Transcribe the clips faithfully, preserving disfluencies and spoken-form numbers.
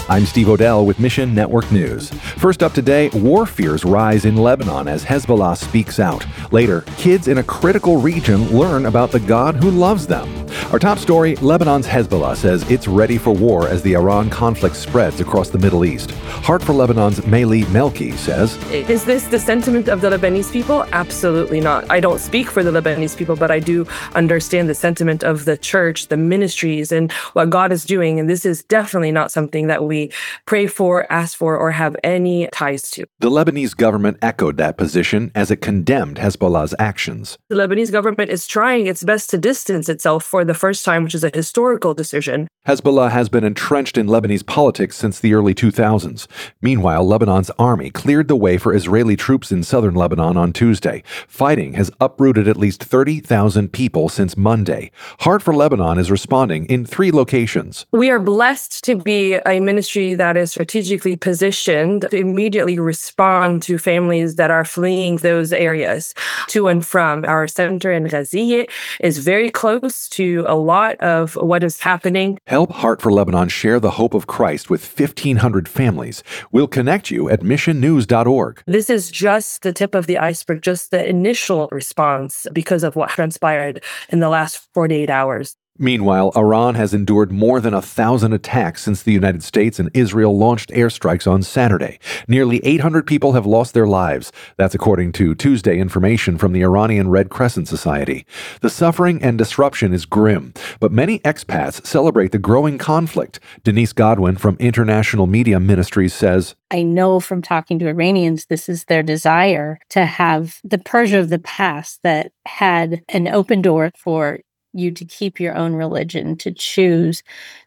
I'm Steve Odell with Mission Network News. First up today, war fears rise in Lebanon as Hezbollah speaks out. Later, kids in a critical region learn about the God who loves them. Our top story, Lebanon's Hezbollah says it's ready for war as the Iran conflict spreads across the Middle East. Heart for Lebanon's Meili Melki says, Is this the sentiment of the Lebanese people? Absolutely not. I don't speak for the Lebanese people, but I do understand the sentiment of the church, the ministries, and what God is doing. And this is definitely not something that we pray for, ask for, or have any ties to. The Lebanese government echoed that position as it condemned Hezbollah's actions. The Lebanese government is trying its best to distance itself for the first time, which is a historical decision. Hezbollah has been entrenched in Lebanese politics since the early two thousands. Meanwhile, Lebanon's army cleared the way for Israeli troops in southern Lebanon on Tuesday. Fighting has uprooted at least thirty thousand people since Monday. Heart for Lebanon is responding in three locations. We are blessed to be a ministry that is strategically positioned to immediately respond to families that are fleeing those areas to and from. Our center in Ghaziye is very close to a lot of what is happening. Help Heart for Lebanon share the hope of Christ with fifteen hundred families. We'll connect you at mission news dot org. This is just the tip of the iceberg, just the initial response because of what transpired in the last forty-eight hours. Meanwhile, Iran has endured more than a thousand attacks since the United States and Israel launched airstrikes on Saturday. Nearly eight hundred people have lost their lives. That's according to Tuesday information from the Iranian Red Crescent Society. The suffering and disruption is grim, but many expats celebrate the growing conflict. Denise Godwin from International Media Ministries says, I know from talking to Iranians, this is their desire to have the Persia of the past that had an open door for you to keep your own religion, to choose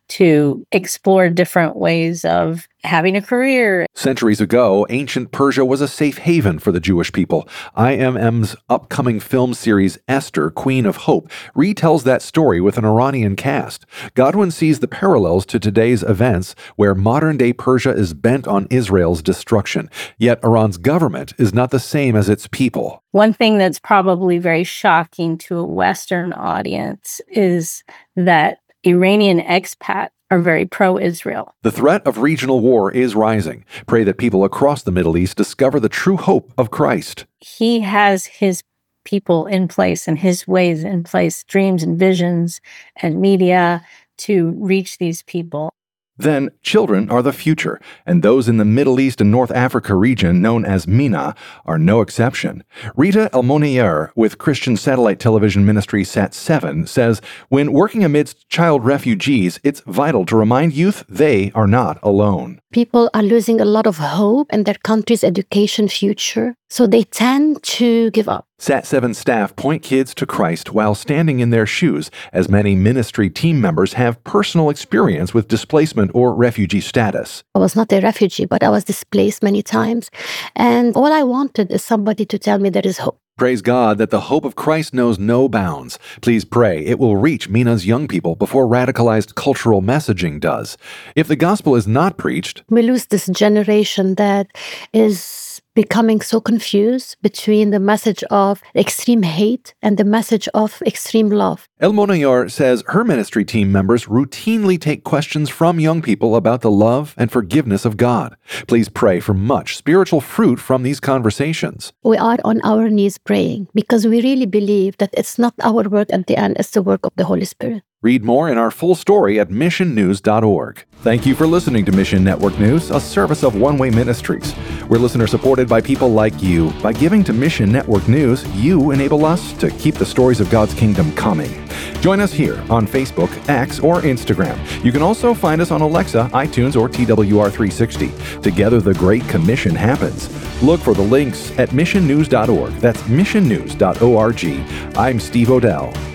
to explore different ways of having a career. Centuries ago, ancient Persia was a safe haven for the Jewish people. I M M's upcoming film series Esther, Queen of Hope, retells that story with an Iranian cast. Godwin sees the parallels to today's events where modern-day Persia is bent on Israel's destruction. Yet Iran's government is not the same as its people. One thing that's probably very shocking to a Western audience is that Iranian expats are very pro-Israel. The threat of regional war is rising. Pray that people across the Middle East discover the true hope of Christ. He has his people in place and his ways in place, dreams and visions and media to reach these people. Then, children are the future, and those in the Middle East and North Africa region known as MENA are no exception. Rita Elmonier with Christian Satellite Television Ministry Sat seven says, when working amidst child refugees, it's vital to remind youth they are not alone. People are losing a lot of hope in their country's education future, so they tend to give up. Sat seven staff point kids to Christ while standing in their shoes, as many ministry team members have personal experience with displacement or refugee status. I was not a refugee, but I was displaced many times, and all I wanted is somebody to tell me there is hope. Praise God that the hope of Christ knows no bounds. Please pray it will reach MENA's young people before radicalized cultural messaging does. If the gospel is not preached, we lose this generation that is becoming so confused between the message of extreme hate and the message of extreme love. Elmonier says her ministry team members routinely take questions from young people about the love and forgiveness of God. Please pray for much spiritual fruit from these conversations. We are on our knees praying because we really believe that it's not our work at the end, it's the work of the Holy Spirit. Read more in our full story at mission news dot org. Thank you for listening to Mission Network News, a service of One Way Ministries. We're listener-supported by people like you. By giving to Mission Network News, you enable us to keep the stories of God's kingdom coming. Join us here on Facebook, X, or Instagram. You can also find us on Alexa, iTunes, or T W R three sixty. Together, the Great Commission happens. Look for the links at mission news dot org. That's mission news dot org. I'm Steve Odell.